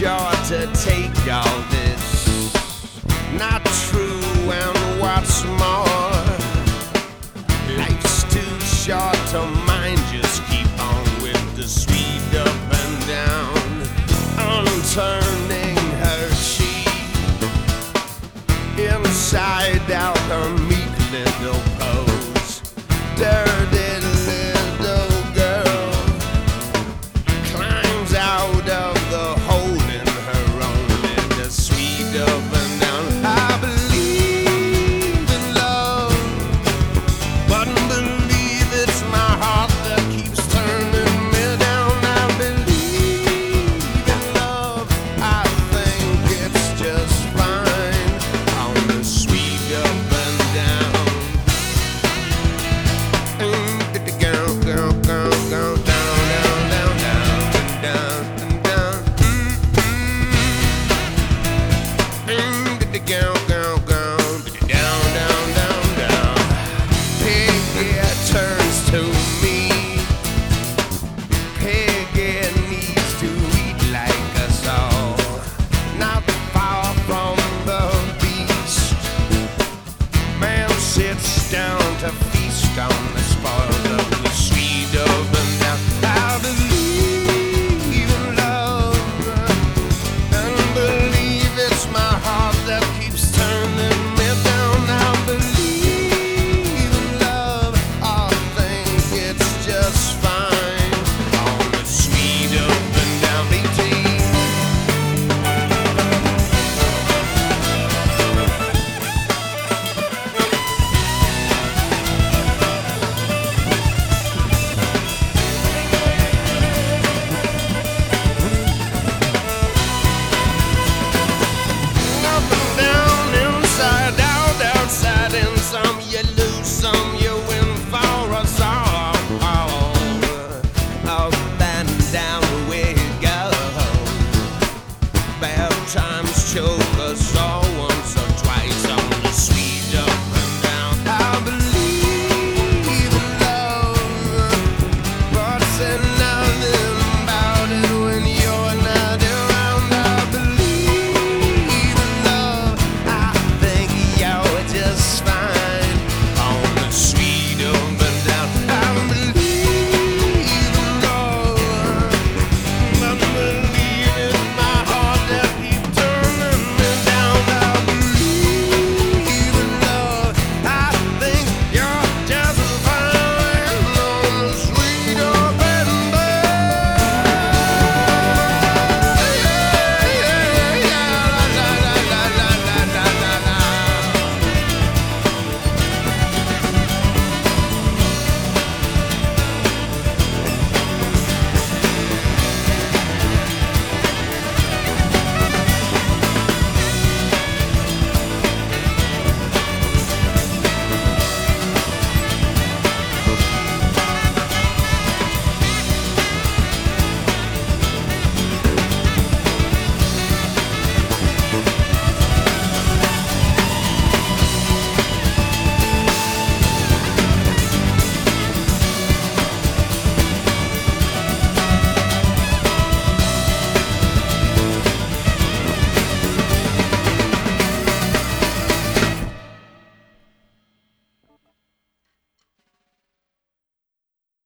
short to take all this. Not true, and what's more, life's too short to mind. Just keep on with the sweet up and down, unturning her cheek, inside out her meek little pose. Dirty little girl climbs out of the hole in her only the sweet up and down. I believe in love, but believe it's my heart that keeps turning me down. I believe in love, I think it's just fine on the sweet up and down. Piggy turns to me. Piggy needs to eat like us all, not far from the beast. Man sits down to feast on the spoils of the sweet up and down. I believe in love, and believe it's my heart that keeps turning me down. I believe in love, I think it's just fine on the sweet up and down. BT. Up and down, inside out, outside in. Some you lose, some you win for us all. Up and down we go. Bad times chose